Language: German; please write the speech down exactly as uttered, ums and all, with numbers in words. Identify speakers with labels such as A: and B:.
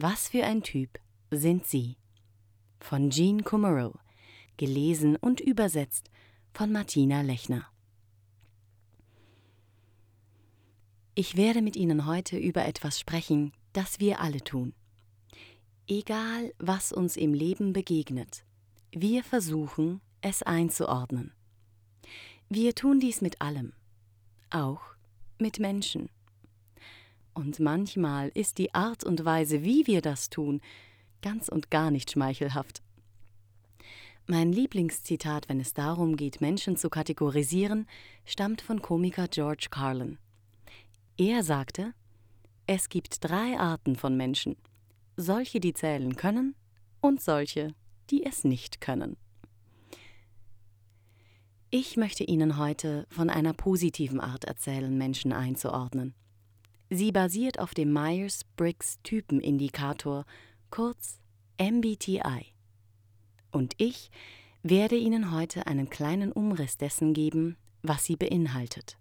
A: Was für ein Typ sind Sie? Von Jean Kumarow, gelesen und übersetzt von Martina Lechner. Ich werde mit Ihnen heute über etwas sprechen, das wir alle tun. Egal, was uns im Leben begegnet, wir versuchen, es einzuordnen. Wir tun dies mit allem, auch mit Menschen. Und manchmal ist die Art und Weise, wie wir das tun, ganz und gar nicht schmeichelhaft. Mein Lieblingszitat, wenn es darum geht, Menschen zu kategorisieren, stammt von Komiker George Carlin. Er sagte, es gibt drei Arten von Menschen, solche, die zählen können und solche, die es nicht können. Ich möchte Ihnen heute von einer positiven Art erzählen, Menschen einzuordnen. Sie basiert auf dem Myers-Briggs-Typenindikator, kurz M B T I. Und ich werde Ihnen heute einen kleinen Umriss dessen geben, was sie beinhaltet.